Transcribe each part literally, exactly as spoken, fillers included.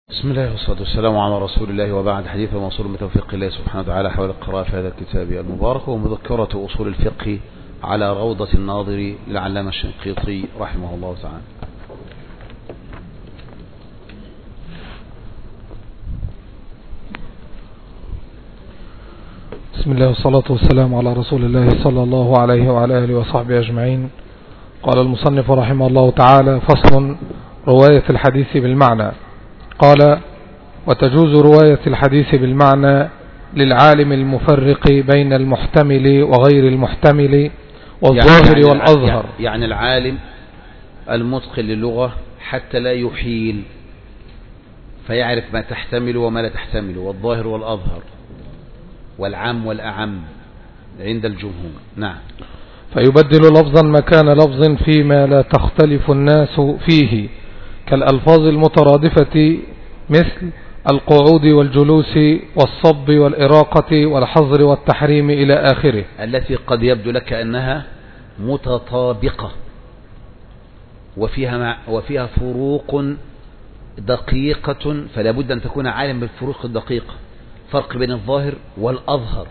بسم الله والصلاة والسلام على رسول الله، وبعد. حديث موصول بتوفيق الله سبحانه وتعالى حول القراءة في هذا الكتاب المبارك، ومذكرة أصول الفقه على روضة الناظر للعلامة الشنقيطي رحمه الله تعالى. بسم الله والصلاة والسلام على رسول الله صلى الله عليه وعلى آله وصحبه أجمعين. قال المصنف رحمه الله تعالى: فصل: رواية الحديث بالمعنى. قال: وتجوز رواية الحديث بالمعنى للعالم المفرق بين المحتمل وغير المحتمل والظاهر يعني والأظهر. يعني العالم المتقن للغة حتى لا يحيل، فيعرف ما تحتمل وما لا تحتمل، والظاهر والأظهر والعام والأعم عند الجمهور. نعم. فيبدل لفظا مكان لفظ فيما لا تختلف الناس فيه، كالألفاظ المترادفة مثل القعود والجلوس والصب والإراقة والحظر والتحريم إلى آخره، التي قد يبدو لك أنها متطابقة وفيها, مع وفيها فروق دقيقة، فلا بد أن تكون عالم بالفروق الدقيقة، فرق بين الظاهر والأظهر،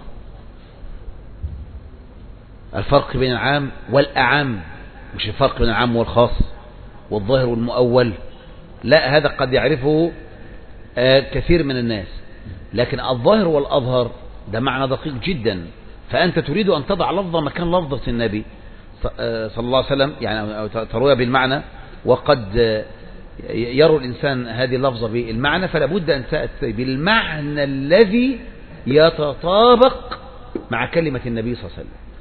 الفرق بين العام والأعم، مش الفرق بين العام والخاص والظاهر والمؤول. لا، هذا قد يعرفه كثير من الناس، لكن الظاهر والأظهر ده معنى دقيق جدا. فأنت تريد أن تضع لفظة مكان لفظة النبي صلى الله عليه وسلم، يعني ترويها بالمعنى، وقد يروي الإنسان هذه اللفظة بالمعنى، فلا بد أن تأتي بالمعنى الذي يتطابق مع كلمة النبي صلى الله عليه وسلم.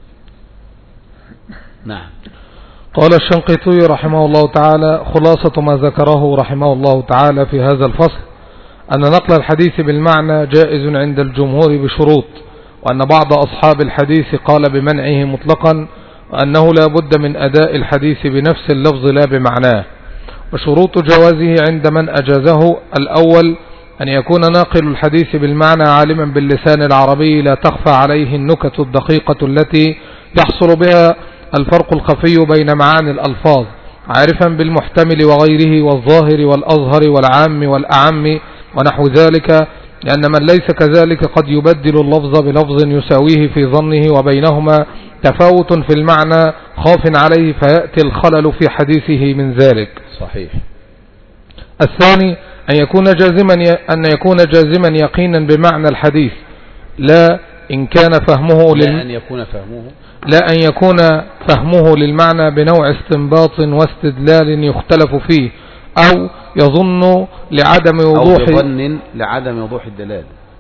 نعم. قال الشنقيطي رحمه الله تعالى: خلاصة ما ذكره رحمه الله تعالى في هذا الفصل أن نقل الحديث بالمعنى جائز عند الجمهور بشروط، وأن بعض أصحاب الحديث قال بمنعه مطلقا، وأنه لا بد من أداء الحديث بنفس اللفظ لا بمعناه. وشروط جوازه عند من أجازه: الأول أن يكون ناقل الحديث بالمعنى عالما باللسان العربي لا تخفى عليه النكت الدقيقة التي يحصل بها الفرق الخفي بين معاني الألفاظ، عارفا بالمحتمل وغيره والظاهر والأظهر والعام والأعم ونحو ذلك، لأن من ليس كذلك قد يبدل اللفظ بلفظ يساويه في ظنه وبينهما تفاوت في المعنى خاف عليه، فيأتي الخلل في حديثه من ذلك. صحيح. الثاني أن يكون جازما أن يكون جازما يقينا بمعنى الحديث، لا إن كان فهمه لا لل... أن يكون فهمه لا أن يكون فهمه للمعنى بنوع استنباط واستدلال يختلف فيه، أو يظن لعدم وضوح أو يظن لعدم وضوح الدلالة،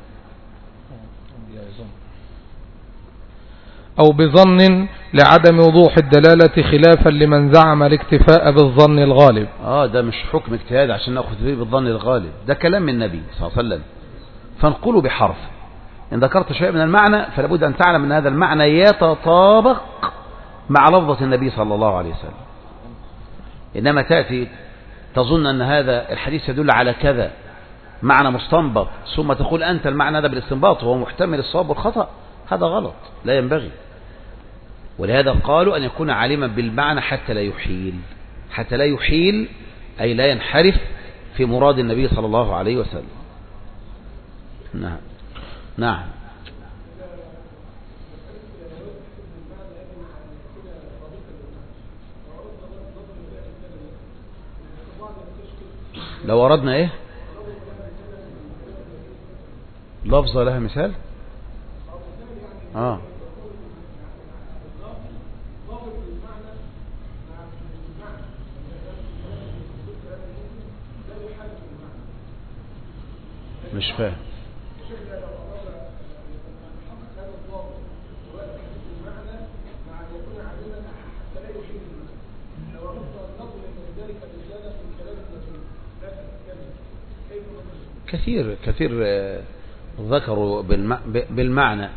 أو بظن لعدم وضوح الدلالة، خلافا لمن زعم الاكتفاء بالظن الغالب. آه ده مش حكم اجتهاد عشان نأخذ فيه بالظن الغالب، ده كلام من النبي صلى الله عليه وسلم، فانقله بحرف. إن ذكرت شيء من المعنى فلا بد أن تعلم أن هذا المعنى يتطابق مع لفظة النبي صلى الله عليه وسلم. إنما تأتي تظن أن هذا الحديث يدل على كذا معنى مستنبط، ثم تقول أنت المعنى هذا بالاستنباط وهو محتمل الصواب والخطأ، هذا غلط، لا ينبغي. ولهذا قالوا أن يكون عالما بالمعنى حتى لا يحيل، حتى لا يحيل أي لا ينحرف في مراد النبي صلى الله عليه وسلم. نعم. نعم. لو أردنا إيه لفظة لها مثال. آه مش فاهم. كثير كثير ذكروا بالمعنى.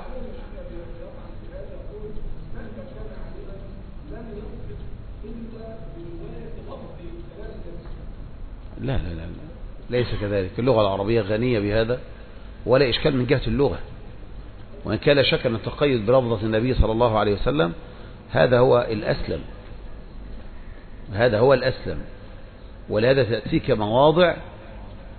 لا لا لا ليس كذلك، اللغة العربية غنية بهذا ولا إشكال من جهة اللغة، وإن كان لا شك أن التقيد بلفظة النبي صلى الله عليه وسلم هذا هو الأسلم، هذا هو الأسلم. ولهذا تأتيك مواضع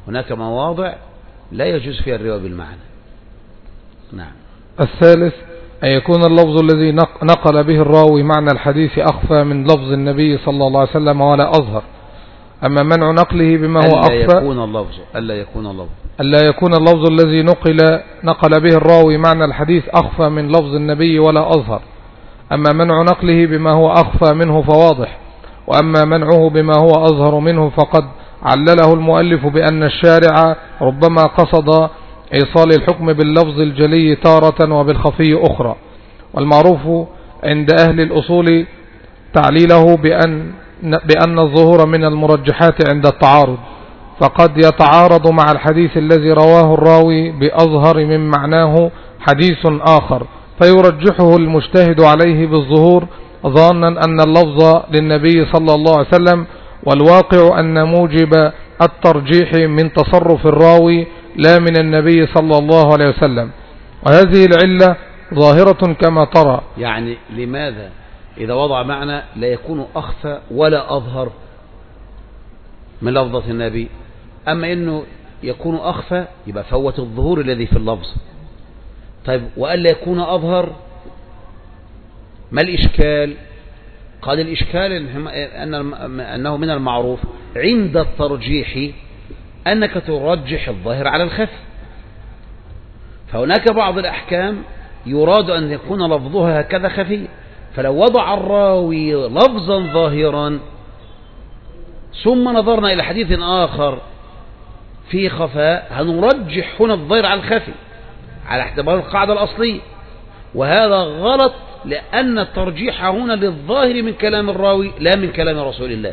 هناك مواضع لا يجوز فيها الرواية بالمعنى. نعم. الثالث أن يكون اللفظ الذي نقل به الراوي معنى الحديث أخفى من لفظ النبي صلى الله عليه وسلم ولا أظهر. أما منع نقله بما هو أخفى ألا يكون اللفظ ألا يكون اللفظ ألا يكون اللفظ الذي نقل نقل به الراوي معنى الحديث أخفى من لفظ النبي ولا أظهر. أما منع نقله بما هو أخفى منه فواضح، وأما منعه بما هو أظهر منه فقد علله المؤلف بأن الشارع ربما قصد إيصال الحكم باللفظ الجلي تارة وبالخفي أخرى. والمعروف عند أهل الأصول تعليله بأن بأن الظهور من المرجحات عند التعارض، فقد يتعارض مع الحديث الذي رواه الراوي بأظهر من معناه حديث آخر فيرجحه المجتهد عليه بالظهور ظانا أن اللفظ للنبي صلى الله عليه وسلم، والواقع أن موجب الترجيح من تصرف الراوي لا من النبي صلى الله عليه وسلم. وهذه العلة ظاهرة كما ترى. يعني لماذا إذا وضع معنى لا يكون أخفى ولا أظهر من لفظة النبي، أما إنه يكون أخفى يبقى فوت الظهور الذي في اللفظ. طيب وألا يكون أظهر، ما الإشكال؟ قال الإشكال أنه من المعروف عند الترجيح أنك ترجح الظاهر على الخفي، فهناك بعض الأحكام يراد أن يكون لفظها هكذا خفي، فلو وضع الراوي لفظا ظاهرا ثم نظرنا إلى حديث آخر في خفاء هنرجح هنا الظاهر على الخفي على اعتبار القاعدة الأصلية، وهذا غلط لأن الترجيح هنا للظاهر من كلام الراوي لا من كلام رسول الله.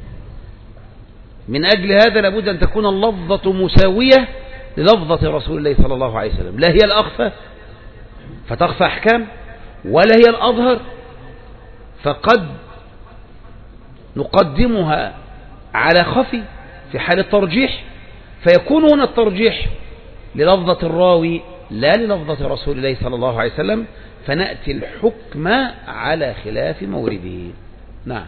من أجل هذا لابد أن تكون اللفظة مساوية للفظة رسول الله صلى الله عليه وسلم، لا هي الأخفى فتخفى أحكام ولا هي الأظهر فقد نقدمها على خفي في حال الترجيح، فيكون هنا الترجيح للفظة الراوي لا للفظة رسول الله صلى الله عليه وسلم، فنأتي الحكم على خلاف مورده. نعم.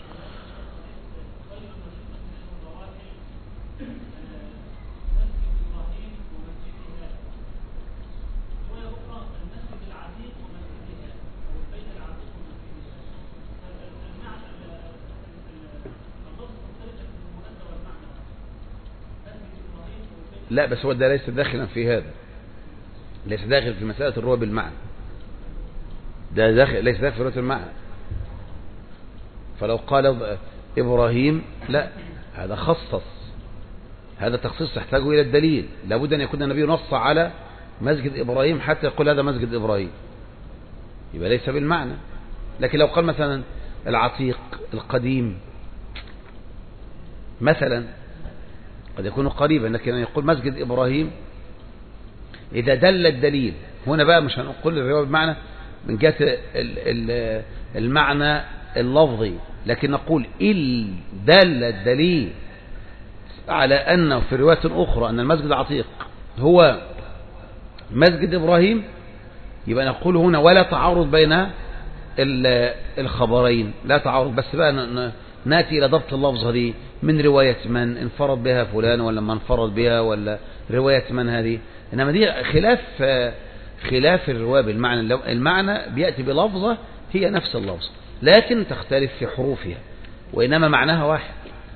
لا بس هو ده ليس داخلا في هذا، ليس داخل في مسألة الرواية بالمعنى، ده داخل ليس داخل في رواية المعنى. فلو قال إبراهيم لا، هذا خصص، هذا تخصيص تحتاج إلى الدليل، لابد أن يكون النبي نص على مسجد إبراهيم حتى يقول هذا مسجد إبراهيم، يبقى ليس بالمعنى. لكن لو قال مثلا العتيق القديم مثلا قد يكون قريبا، لكن يقول مسجد إبراهيم إذا دل الدليل هنا بقى مش هنقول الرواية بالمعنى من جهة المعنى اللفظي، لكن نقول إن دل الدليل على أنه في رواية أخرى أن المسجد العتيق هو مسجد إبراهيم، يبقى نقول هنا ولا تعارض بين الخبرين، لا تعارض، بس بقى نأتي إلى ضبط اللفظة دي من رواية من انفرد بها فلان ولا ما انفرد بها ولا رواية من هذه، إنما دي خلاف خلاف الرواية بالمعنى. المعنى بيأتي بلفظة هي نفس اللفظ لكن تختلف في حروفها وإنما معناها واحد.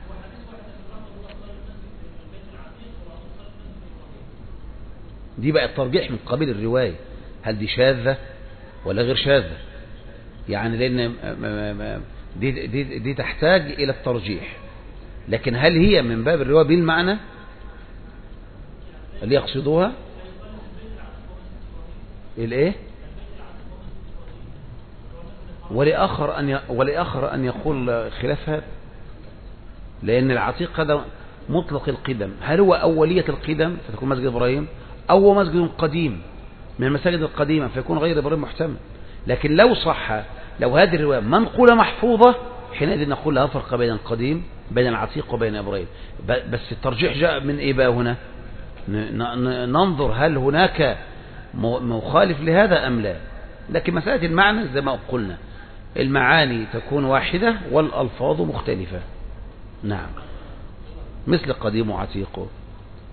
دي بقى الترجيح من قبيل الرواية، هل دي شاذة ولا غير شاذة؟ يعني لأن دي, دي, دي تحتاج إلى الترجيح، لكن هل هي من باب الرواية بالمعنى اللي يقصدوها الايه؟ ولآخر أن ولآخر أن يقول خلاف هذا، لأن العتيق هذا مطلق القدم، هل هو أولية القدم فتكون مسجد إبراهيم أو هو مسجد قديم من المساجد القديمة فيكون غير إبراهيم محتمل. لكن لو صح، لو هذه الرواية منقولة محفوظة حينئذ نقول لا فرق بين القديم بين العتيق وبين إبراهيم. بس الترجيح جاء من إيه بقى هنا؟ ننظر هل هناك مخالف لهذا أم لا. لكن مسألة المعنى زي ما قلنا المعاني تكون واحدة والألفاظ مختلفة. نعم، مثل قديم وعتيق.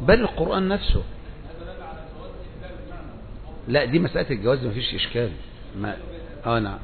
بل القرآن نفسه. لا دي مسألة الجواز ما فيش إشكال. ما آه نعم.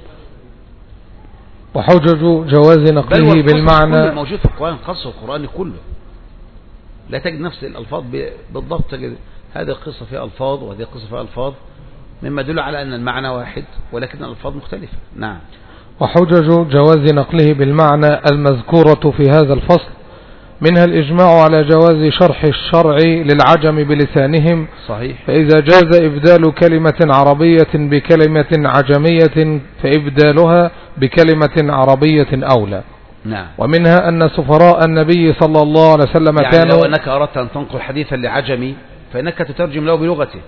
وحجج جواز نقله بالمعنى موجود في القرآن، القصص القرآني كله لا تجد نفس الألفاظ بالضبط، تجد هذه القصة فيها ألفاظ وهذه القصة فيها ألفاظ، مما يدل على أن المعنى واحد ولكن الألفاظ مختلفة. نعم. وحجج جواز نقله بالمعنى المذكورة في هذا الفصل منها الإجماع على جواز شرح الشرع للعجم بلسانهم. صحيح. فإذا جاز إبدال كلمة عربية بكلمة عجمية فإبدالها بكلمة عربية أولى. نعم. ومنها أن سفراء النبي صلى الله عليه وسلم يعني كانوا، لو أنك أردت أن تنقل حديثا لعجمي فإنك تترجم له بلغته،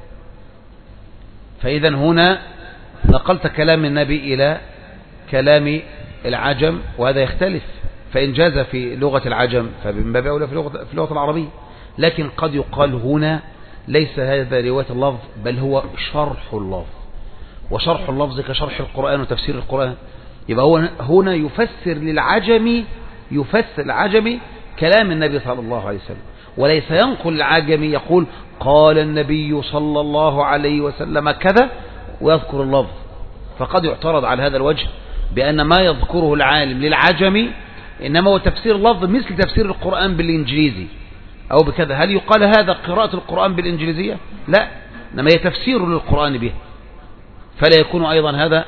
فإذا هنا نقلت كلام النبي إلى كلام العجم وهذا يختلف، فإن جاز في لغة العجم فمن باب أولى في لغة, في اللغة العربية. لكن قد يقال هنا ليس هذا رواية اللفظ بل هو شرح اللفظ، وشرح اللفظ كشرح القرآن وتفسير القرآن. يبقى هو هنا يفسر للعجمي، يفسر العجمي كلام النبي صلى الله عليه وسلم، وليس ينقل العجمي يقول قال النبي صلى الله عليه وسلم كذا ويذكر اللفظ. فقد يعترض على هذا الوجه بأن ما يذكره العالم للعجمي إنما هو تفسير اللفظ مثل تفسير القرآن بالإنجليزي أو بكذا. هل يقال هذا قراءة القرآن بالإنجليزية؟ لا، إنما هي تفسير للقرآن به، فلا يكون أيضا هذا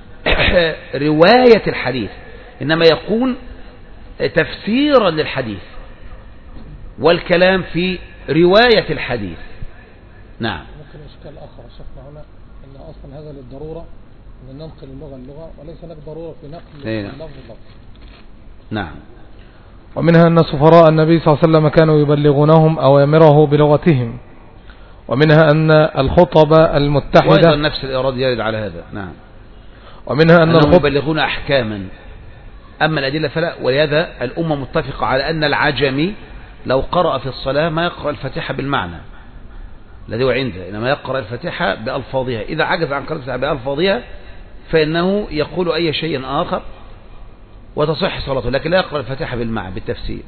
رواية الحديث، إنما يكون تفسيرا للحديث والكلام في رواية الحديث. نعم. ممكن إشكال آخر شفنا هنا أن أصلا هذا للضرورة أن ننقل اللغة اللغة وليس لك ضرورة في نقل اللفظ اللفظ. نعم. ومنها أن سفراء النبي صلى الله عليه وسلم كانوا يبلغونهم أوامره بلغتهم. ومنها أن الخطب المتحدة وأيضا نفس الإراد يرد على هذا. نعم. ومنها أن الخطب يبلغون أحكاما، أما الأدلة فلا. ولهذا الأمة متفقة على أن العجمي لو قرأ في الصلاة ما يقرأ الفاتحة بالمعنى الذي هو عنده، إنما يقرأ الفاتحة بألفاظها. إذا عجز عن قراءة بألفاظها فإنه يقول أي شيء آخر وتصح صلاته، لكن لا يقرأ الفاتحة بالمعنى بالتفسير.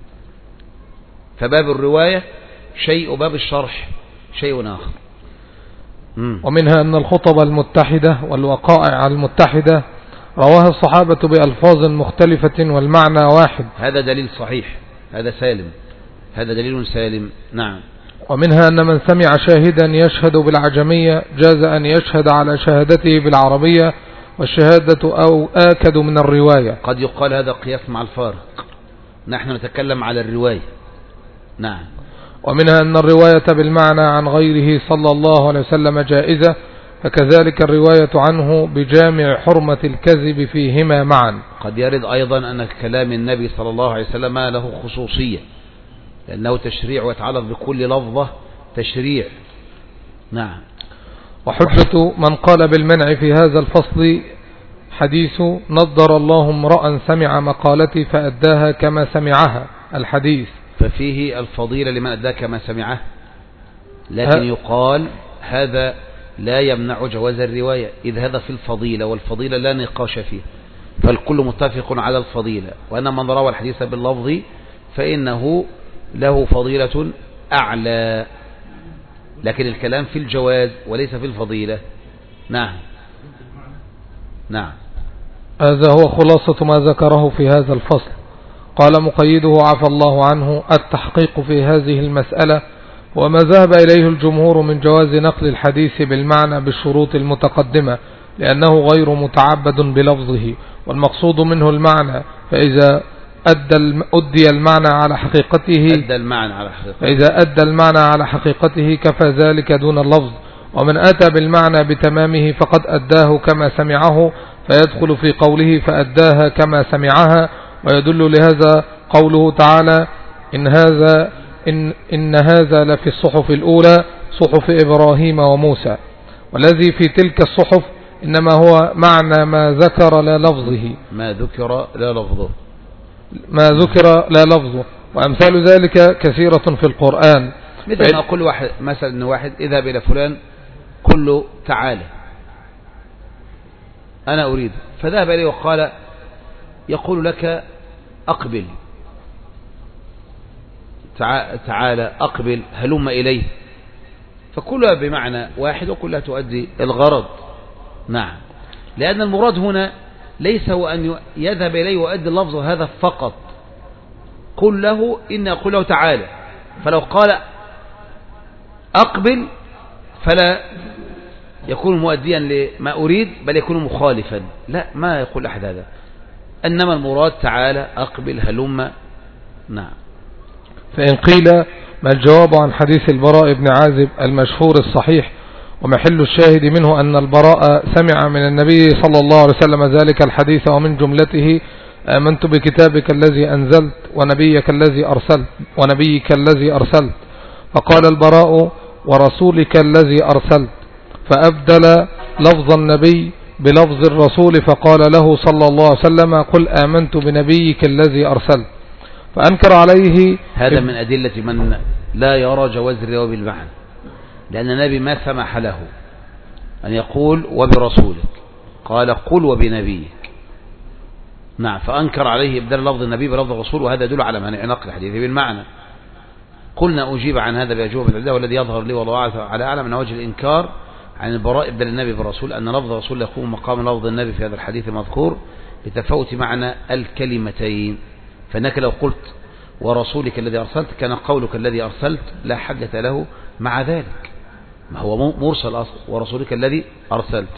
فباب الرواية شيء وباب الشرح شيء آخر. مم. ومنها أن الخطب المتحدة والوقائع المتحدة رواها الصحابة بألفاظ مختلفة والمعنى واحد. هذا دليل صحيح، هذا سالم، هذا دليل سالم. نعم. ومنها أن من سمع شاهدا يشهد بالعجمية جاز أن يشهد على شهادته بالعربية، والشهادة أو آكد من الرواية. قد يقال هذا قياس مع الفارق، نحن نتكلم على الرواية. نعم. ومنها أن الرواية بالمعنى عن غيره صلى الله عليه وسلم جائزة، فكذلك الرواية عنه بجامع حرمة الكذب فيهما معا. قد يرد أيضا أن كلام النبي صلى الله عليه وسلم له خصوصية لأنه تشريع ويتعلق بكل لفظة تشريع. نعم. وحجة من قال بالمنع في هذا الفصل حديث نضر الله امرأ سمع مقالتي فأداها كما سمعها الحديث، ففيه الفضيلة لمن أداها كما سمعه، لكن يقال هذا لا يمنع جواز الرواية إذ هذا في الفضيلة، والفضيلة لا نقاش فيه، فالكل متفق على الفضيلة، وأن من روى الحديث باللفظ فإنه له فضيلة أعلى، لكن الكلام في الجواز وليس في الفضيلة. نعم. نعم. هذا هو خلاصة ما ذكره في هذا الفصل. قال مقيده عفى الله عنه: التحقيق في هذه المسألة وما ذهب إليه الجمهور من جواز نقل الحديث بالمعنى بالشروط المتقدمة، لأنه غير متعبد بلفظه، والمقصود منه المعنى، فإذا أدى أدي المعنى على حقيقته أدى المعنى على حقيقته فإذا أدى المعنى على حقيقته كفى ذلك دون اللفظ، ومن أتى بالمعنى بتمامه فقد أداه كما سمعه، فيدخل في قوله فأداها كما سمعها. ويدل لهذا قوله تعالى: إن هذا إن, إن هذا لفي الصحف الأولى صحف إبراهيم وموسى، والذي في تلك الصحف إنما هو معنى ما ذكر لا لفظه ما ذكر لا لفظه ما ذكر لا لفظه وأمثال ذلك كثيرة في القرآن. مثل ما أقول واحد مثلا إن واحد اذهب إلى فلان قل له تعالى أنا أريد، فذهب إليه وقال يقول لك أقبل، تعالى أقبل هلم إليه، فكلها بمعنى واحد وكلها تؤدي الغرض. نعم، لأن المراد هنا ليس هو أن يذهب إليه ويؤدي اللفظ هذا فقط، قل له إن أقول له تعالى، فلو قال أقبل فلا يكون مؤديا لما أريد بل يكون مخالفا، لا، ما يقول أحد هذا، إنما المراد تعالى أقبل هلم. نعم. فإن قيل ما الجواب عن حديث البراء بن عازب المشهور الصحيح ومحل الشاهد منه أن البراء سمع من النبي صلى الله عليه وسلم ذلك الحديث ومن جملته آمنت بكتابك الذي أنزلت ونبيك الذي أرسلت ونبيك الذي أرسلت، فقال البراء ورسولك الذي أرسلت، فأبدل لفظ النبي بلفظ الرسول فقال له صلى الله عليه وسلم قل آمنت بنبيك الذي أرسلت، فأنكر عليه. هذا من أدلة من لا يرى جواز الرواية بالمعنى، لأن النبي ما سمح له أن يقول وبرسولك، قال قل وبنبيك. نعم، فأنكر عليه إبدال لفظ النبي بلفظ الرسول، وهذا يدل على منع نقل الحديث بالمعنى. قلنا أجيب عن هذا بأجوبة بالعدة، والذي يظهر لي والله على أعلم من وجه الإنكار عن البراء إبدال النبي بالرسول أن لفظ الرسول يقوم مقام لفظ النبي في هذا الحديث المذكور لتفاوت معنى الكلمتين، فإنك لو قلت ورسولك الذي أرسلت كان قولك الذي أرسلت لا حاجة له مع ذلك، ما هو مرسل أصلا، ورسولك الذي أرسلت،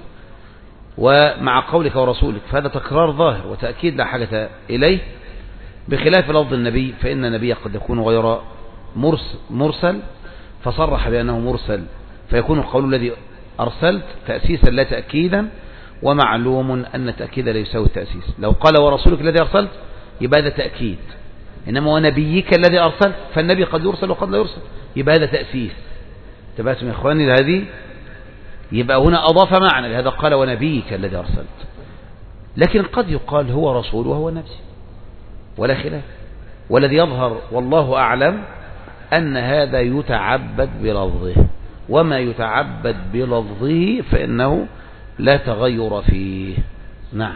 ومع قولك ورسولك فهذا تكرار ظاهر وتأكيد لا حاجة إليه، بخلاف لفظ النبي فإن النبي قد يكون غير مرسل فصرح بأنه مرسل، فيكون القول الذي أرسلت تأسيسا لا تأكيدا، ومعلوم أن التأكيد لا يساوي التأسيس. لو قال ورسولك الذي أرسلت يبقى هذا تأكيد، إنما ونبيك الذي أرسلت فالنبي قد يرسل وقد لا يرسل، يبقى هذا تأسيس. تباسم يا إخواني هذه، يبقى هنا أضاف معنى لهذا قال ونبيك الذي أرسلت، لكن قد يقال هو رسول وهو نبي ولا خلاف، والذي يظهر والله أعلم أن هذا يتعبد بلفظه، وما يتعبد بلفظه فإنه لا تغير فيه. نعم.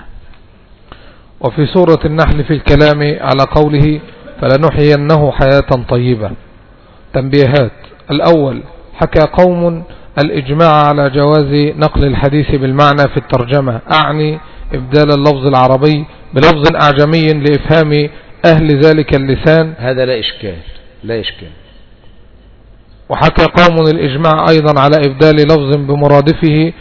وفي سورة النحل في الكلام على قوله فلنحيينه حياة طيبة تنبيهات. الأول، حكى قوم الإجماع على جواز نقل الحديث بالمعنى في الترجمة، أعني إبدال اللفظ العربي بلفظ أعجمي لإفهام أهل ذلك اللسان، هذا لا إشكال لا إشكال. وحكى قوم الإجماع أيضا على إبدال لفظ بمرادفه،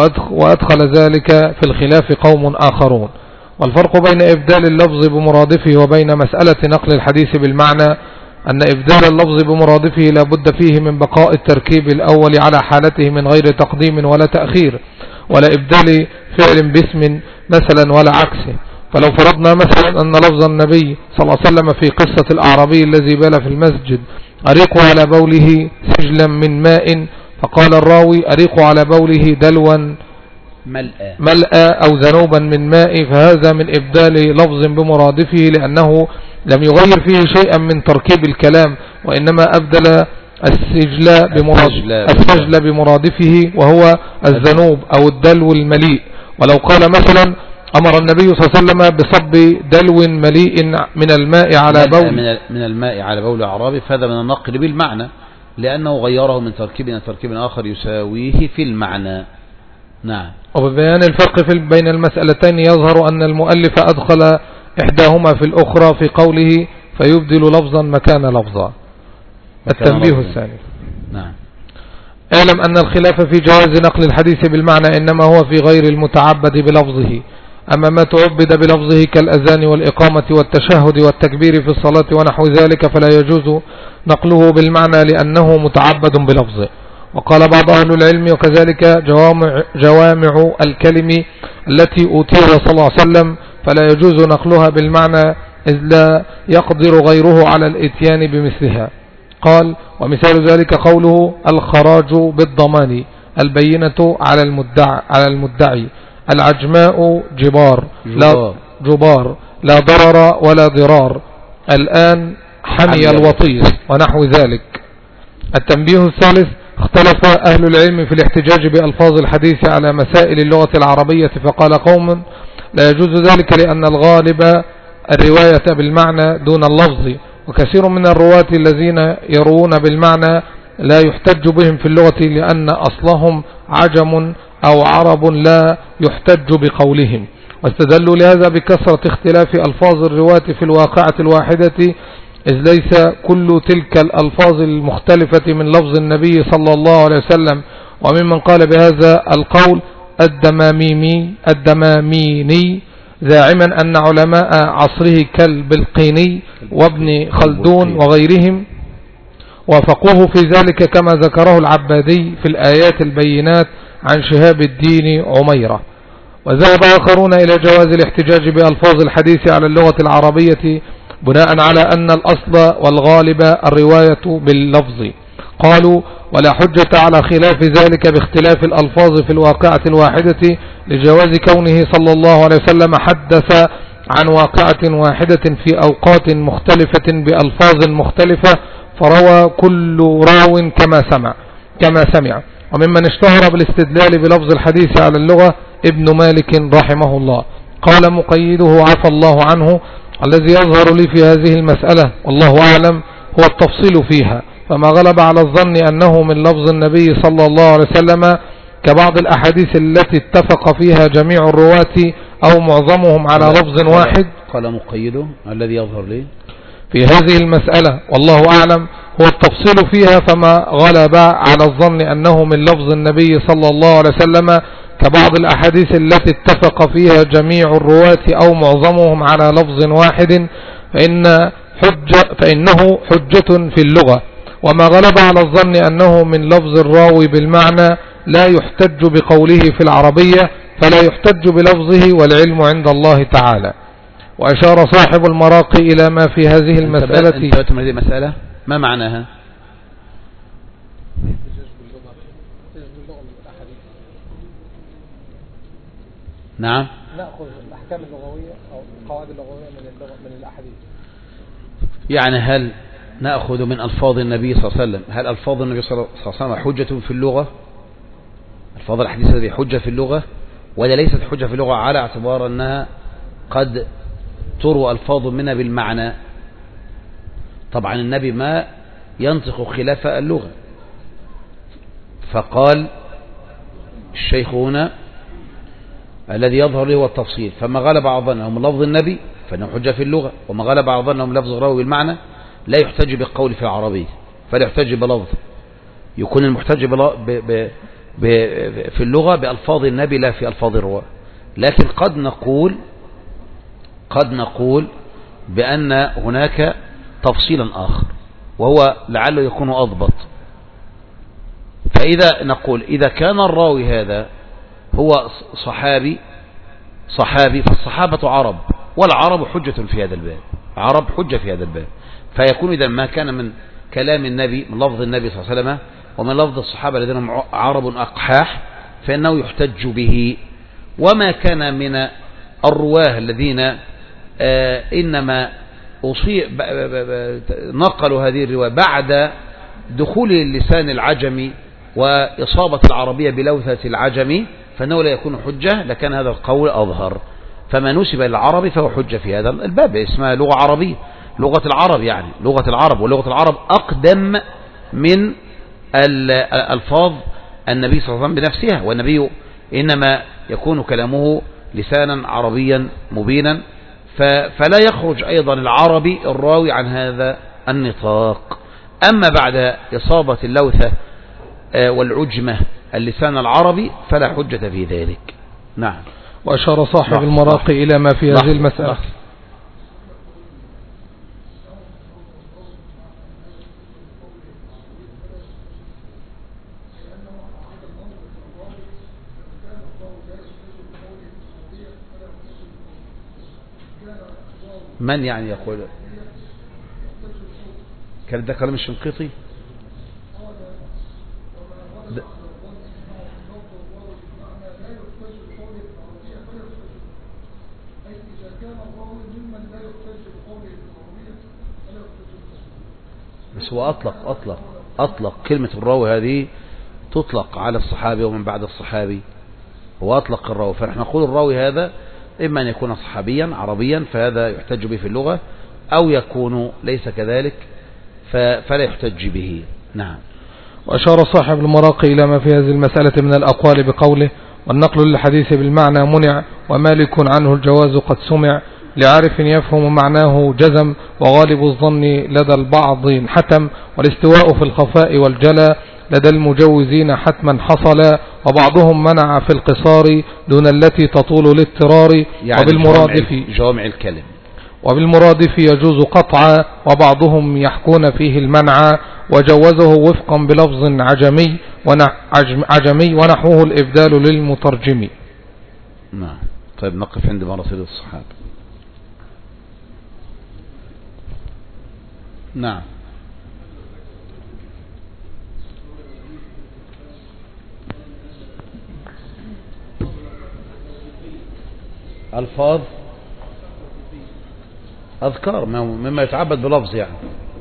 وأدخل ذلك في الخلاف قوم آخرون. والفرق بين إبدال اللفظ بمرادفه وبين مسألة نقل الحديث بالمعنى أن إبدال اللفظ بمرادفه لا بد فيه من بقاء التركيب الأول على حالته من غير تقديم ولا تأخير، ولا إبدال فعل باسم مثلا ولا عكسه. فلو فرضنا مثلا أن لفظ النبي صلى الله عليه وسلم في قصة الأعرابي الذي بال في المسجد أريق على بوله سجلا من ماء، فقال الراوي أريق على بوله دلوا ملأ, ملأ أو ذنوبا من ماء، فهذا من إبدال لفظ بمرادفه، لأنه لم يغير فيه شيئا من تركيب الكلام، وإنما أبدل السجل بمرادفه, السجل بمرادفه وهو الذنوب أو الدلو المليء. ولو قال مثلا أمر النبي صلى الله عليه وسلم بصب دلو مليء من الماء على بول من الماء على بول أعرابي، فهذا من النقل بالمعنى، لأنه غيره من تركيب إلى تركيب آخر يساويه في المعنى. نعم. وببيان الفرق في بين المسألتين يظهر أن المؤلف أدخل إحداهما في الأخرى في قوله فيبدل لفظا مكان لفظا. التنبيه الثاني. نعم. اعلم أن الخلاف في جواز نقل الحديث بالمعنى إنما هو في غير المتعبد بلفظه، أما ما تعبد بلفظه كالأذان والإقامة والتشهد والتكبير في الصلاة ونحو ذلك فلا يجوز نقله بالمعنى لأنه متعبد بلفظه. وقال بعض أهل العلم وكذلك جوامع, جوامع الكلم التي أوتيها صلى الله عليه وسلم فلا يجوز نقلها بالمعنى إذ لا يقدر غيره على الاتيان بمثلها. قال ومثال ذلك قوله الخراج بالضمان، البينة على المدعي, على المدعي العجماء جبار لا, جبار لا ضرر ولا ضرار، الآن حمي الوطيس ونحو ذلك. التنبيه الثالث، اختلف أهل العلم في الاحتجاج بألفاظ الحديث على مسائل اللغة العربية، فقال قوم لا يجوز ذلك لأن الغالب الرواية بالمعنى دون اللفظ، وكثير من الرواة الذين يروون بالمعنى لا يحتج بهم في اللغة لأن أصلهم عجم أو عرب لا يحتج بقولهم، واستدلوا لهذا بكثرة اختلاف ألفاظ الرواة في الواقعة الواحدة، إذ ليس كل تلك الألفاظ المختلفة من لفظ النبي صلى الله عليه وسلم. وممن قال بهذا القول الدماميمي الدماميني زاعما أن علماء عصره كالبلقيني وابن خلدون وغيرهم وافقوه في ذلك، كما ذكره العبادي في الآيات البينات عن شهاب الدين عميرة. وذهب آخرون إلى جواز الاحتجاج بألفاظ الحديث على اللغة العربية بناء على أن الأصل والغالب الرواية باللفظ. قالوا ولا حجة على خلاف ذلك باختلاف الألفاظ في الواقعة الواحدة لجواز كونه صلى الله عليه وسلم حدث عن واقعة واحدة في أوقات مختلفة بألفاظ مختلفة، فروى كل راو كما سمع كما سمع. وممن اشتهر بالاستدلال بلفظ الحديث على اللغة ابن مالك رحمه الله. قال مقيده عفى الله عنه: الذي يظهر لي في هذه المسألة والله أعلم هو التفصيل فيها، فما غلب على الظن أنه من لفظ النبي صلى الله عليه وسلم كبعض الأحاديث التي اتفق فيها جميع الرواة أو معظمهم على لفظ واحد. قال مقيده الذي يظهر لي في هذه المسألة والله أعلم هو التفصيل فيها، فما غلب على الظن أنه من لفظ النبي صلى الله عليه وسلم كبعض الأحاديث التي اتفق فيها جميع الرواة أو معظمهم على لفظ واحد فإن حجة فإنه حجة في اللغة. وما غلب على الظن أنه من لفظ الراوي بالمعنى لا يحتج بقوله في العربية فلا يحتج بلفظه، والعلم عند الله تعالى. وأشار صاحب المراقي إلى ما في هذه المسألة. انت بأتم هذه المسألة ما معناها؟ نعم، نأخذ الأحكام اللغوية أو القواعد اللغوية من اللغة من الأحاديث. يعني هل نأخذ من ألفاظ النبي صلى الله عليه وسلم، هل ألفاظ النبي صلى الله عليه وسلم حجة في اللغة؟ ألفاظ الحديث هذه حجة في اللغة ولا ليست حجة في اللغة، على اعتبار أنها قد تروى ألفاظ منها بالمعنى؟ طبعا النبي ما ينطق خلاف اللغة، فقال الشيخ هنا الذي يظهر له هو التفصيل، فما غلب على ظنهم لفظ النبي فإنه حجة في اللغة، وما غلب على ظنهم لفظ الراوي بالمعنى لا يحتج بالقول في العربية فلا يحتج بلفظ، يكون المحتج ب... ب... ب... في اللغة بألفاظ النبي لا في ألفاظ الرواة. لكن قد نقول قد نقول بأن هناك تفصيلا آخر وهو لعله يكون أضبط. فإذا نقول إذا كان الراوي هذا هو صحابي صحابي فالصحابة عرب، والعرب حجة في هذا الباب، عرب حجة في هذا الباب، فيكون إذا ما كان من كلام النبي من لفظ النبي صلى الله عليه وسلم ومن لفظ الصحابة الذين هم عرب أقحاح فإنه يحتج به. وما كان من الرواه الذين آه إنما أصيب نقلوا هذه الرواية بعد دخول اللسان العجمي وإصابة العربية بلوثة العجمي فإنه لا يكون حجة، لكن هذا القول أظهر. فما نسب للعربي فهو حجة في هذا الباب، اسمها لغة عربية، لغة العرب، يعني لغة العرب، ولغة العرب أقدم من الألفاظ النبي صلى الله عليه وسلم بنفسها، والنبي إنما يكون كلامه لسانا عربيا مبينا، فلا يخرج أيضا العربي الراوي عن هذا النطاق. أما بعد إصابة اللوثة والعجمة اللسان العربي فلا حجة في ذلك. نعم. وأشار صاحب المراقي إلى ما في هذه المسألة. من يعني يقول كان ده كلام الشنقيطي؟ بس هو أطلق أطلق أطلق كلمة الراوي هذه تطلق على الصحابي ومن بعد الصحابي، هو أطلق الراوي، فنحن نقول الراوي هذا إما أن يكون صحابيا عربيا فهذا يحتج به في اللغة، أو يكون ليس كذلك فلا يحتج به. نعم. وأشار صاحب المراقي إلى ما في هذه المسألة من الأقوال بقوله: والنقل للحديث بالمعنى منع، ومالك عنه الجواز قد سمع، لعارف يفهم معناه جزم، وغالب الظن لدى البعض حتم، والاستواء في الخفاء والجلاء لدى المجوزين حتما حصل، وبعضهم منع في القصار دون التي تطول الاضطرار. يعني وبالمراد في جوامع الكلم وبالمرادف يجوز قطعا، وبعضهم يحكون فيه المنع، وجوزه وفقا بلفظ عجمي عجمي ونحوه الإبدال للمترجم. نعم. طيب نقف عند مراسيل الصحابة. نعم. ألفاظ أذكار مما يتعبد بلفظ يعني.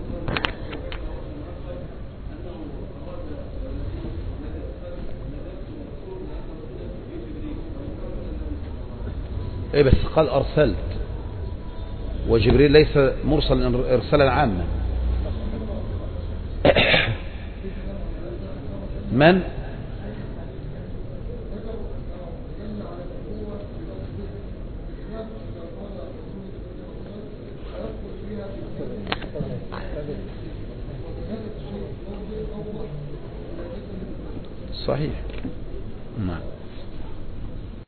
ايه بس قال أرسلت، وجبريل ليس مرسل إرسالا عاما. من صحيح. نعم.